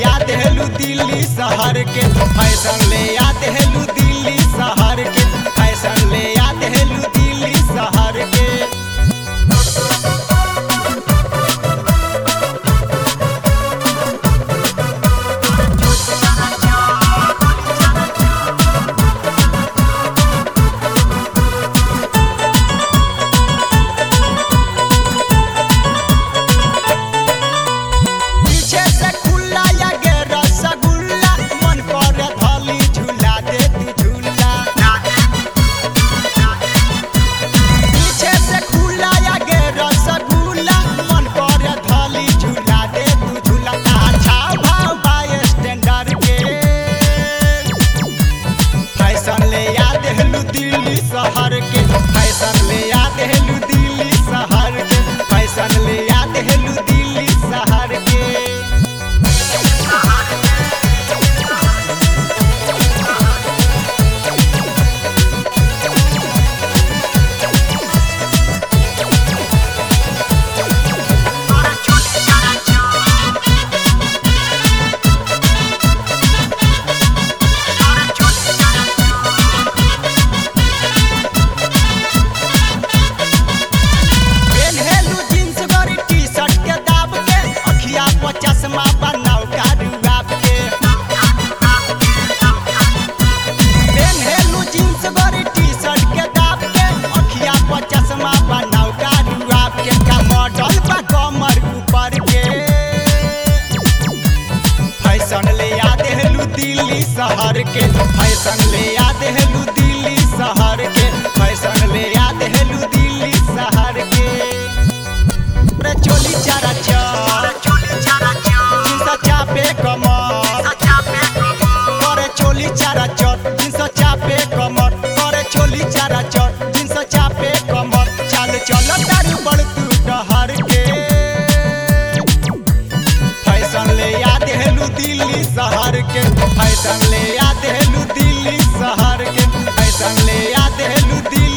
याद हेलू दिल्ली शहर के फैशन ले याद हेलू दिल्ली शहर के फैशन ले याद हेलू दिल्ली शहर के दिल्ली शहर के फैशन ले याद हेलू दिल्ली शहर के फैशन ले याद हेलू दिल्ली शहर के चश्मा बनाओ कारुआब के पेन्हेलू जींस बड़ी टी-शर्ट के दाब के अखिया पर चश्मा बनाओ कारुआब के का मॉडल बा कमर ऊपर के फैशन ले याद हेलू दिल्ली शहर के फैशन ले याद हेलू दिल्ली शहर के फैशन ले याद हेलू दिल्ली शहर के चोली चारा चापे कमर करे चोली चारा चट जिनस चापे कमर करे चोली चारा चट जिनस चापे कमर चाल चल तारू बड़ तू डहर के फैशन ले याद हेलू दिल्ली शहर के फैशन ले याद हेलू दिल्ली शहर के फैशन ले याद हेलू दिल्ली